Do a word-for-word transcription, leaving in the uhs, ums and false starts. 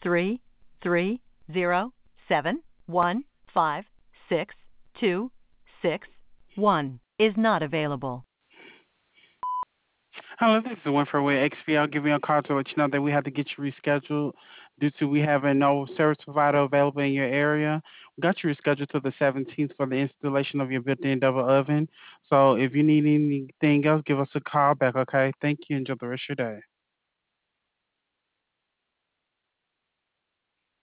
three three zero seven one five six two six one is not available. Hello, this is the one for Way X P. I'll give you a call to let you know that we have to get you rescheduled due to we having no service provider available in your area. We got you rescheduled to the seventeenth for the installation of your built-in double oven. So if you need anything else, give us a call back, okay? Thank you. Enjoy the rest of your day.